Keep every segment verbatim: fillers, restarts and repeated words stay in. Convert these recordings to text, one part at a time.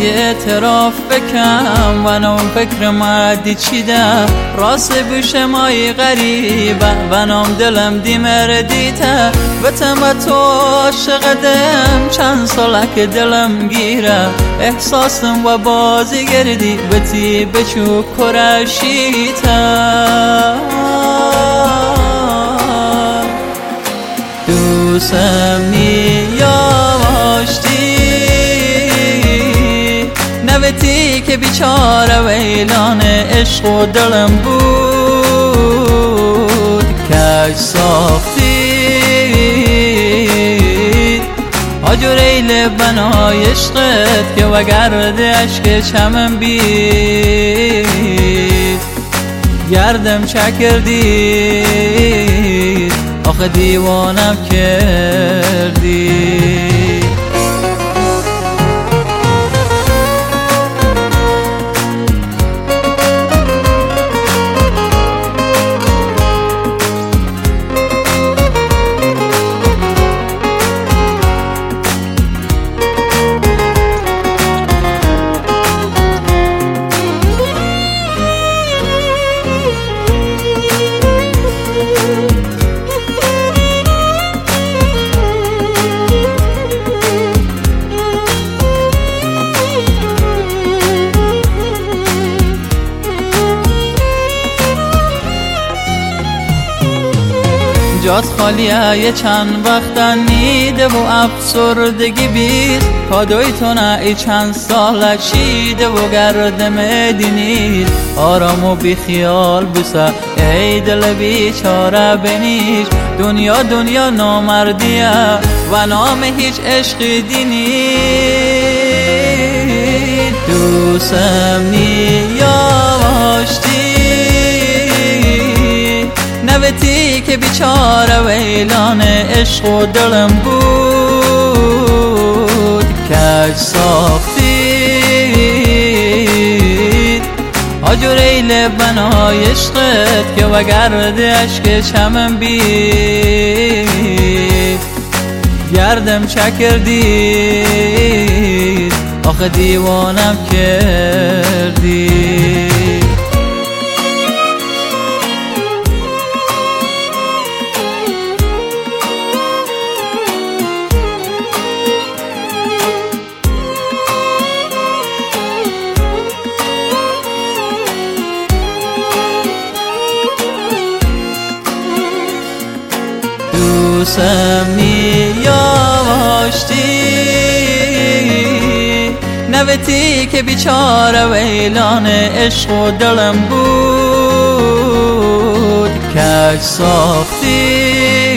یه اعتراف بکم و نام فکر مردی چیده راست بوشه مای غریبه و نام دلم دی مردیته و تم تو عاشقدم چند ساله که دلم گیره احساسم و بازی گردی بتی بچو کرشیته دوستم نیاشتی نوتی که بیچاره ویلان عشق و دلم بود کج ساختی آجور ایل بنای عشقت که وگرد عشق چمن بید گردم چکردی آخه دیوانم کردی جات خالیه یه چند وقت نیده و افسردگی بیست کادوی تو نه ای چند ساله چیده و گردم دینید آرام و بی خیال بوسه ای دل بیچاره بنیش دنیا دنیا نامردیه و نام هیچ عشقی دینی دوستم نیاشتی نوتی که بیچاره ویلان عشق و دلم بود کج ساختی آجور ایل بنای عشقت که وگرد عشق چمن بید گردم چکردی آخه دیوانم کردی دوستم نیاشتی نوتی که بیچاره ویلان عشق و دلم بود کج ساختی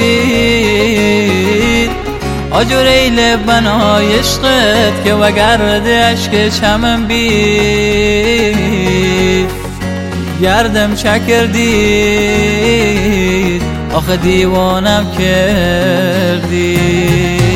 آجور ایل بنای عشقت که وگرد عشق چمن بید گردم چکردی آخه دیوانم کردی